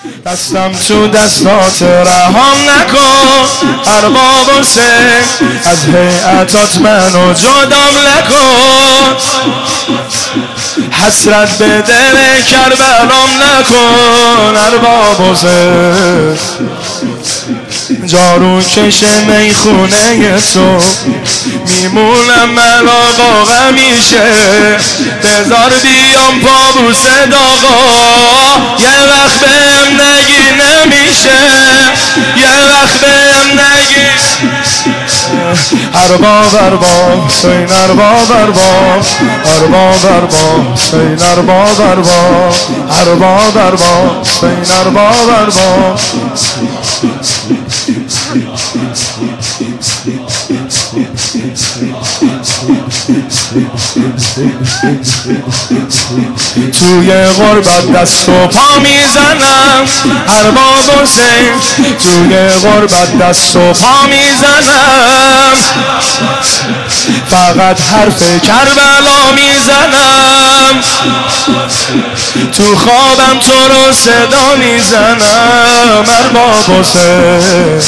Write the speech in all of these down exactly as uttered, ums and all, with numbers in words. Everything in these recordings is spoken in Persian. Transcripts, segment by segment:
دستم تو دستات رهام نکن ارباب حسین، از هیئتات منو جدام نکن، حسرت به دل کربلام نکن ارباب حسین، جارو کش میخونه تو میمونم من آقا همیشه، بذار بیام پابوس داغا، یه وقت بهم نگی نمیشه، یه وقت بهم نگی ارباب ارباب حسین، ارباب ارباب ارباب ارباب حسین، ارباب ارباب ارباب ارباب حسین، ارباب ارباب. توی غربت دست و پا میزنم ارباب حسین، توی غربت دست و پا میزنم، فقط حرف کربلا میزنم، تو خوابم تو رو صدا میزنم ارباب حسین،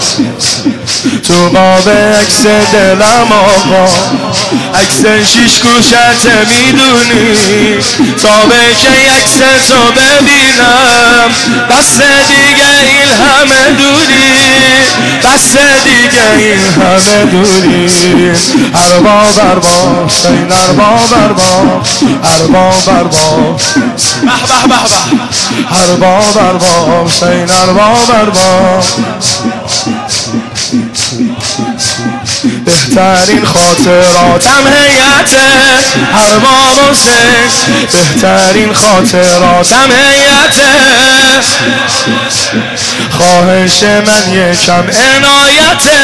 تو قاب عکس دلم آقا، عکس شیش گوشت میدونی، تا به که عکس تو ببینم، بس دیگه این همه دوری، بس دیگه این همه دوری ارباب ارباب حسین، ارباب ارباب ارباب ارباب به به به به ارباب ارباب حسین، ارباب ارباب. بهترین خاطراتم هیئته ارباب حسین، بهترین خاطراتم هیئته، خواهش من یکم عنایته،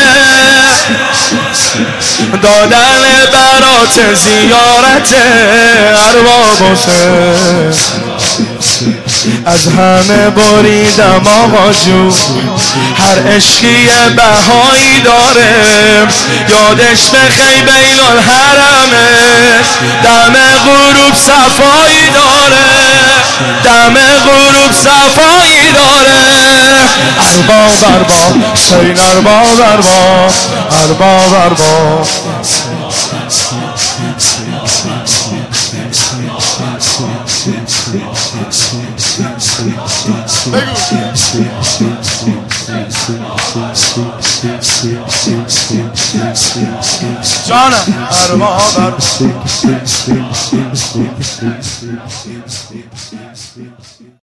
دادن برات زیارته ارباب حسین، از همه بریدم آقا جون، هر عشقی بهایی داره، یادش بخی بین الحرمه، دم غروب صفایی داره، دم غروب صفایی داره ارباب ارباب حسین، ارباب ارباب ارباب ارباب. جانم ارباب ارباب.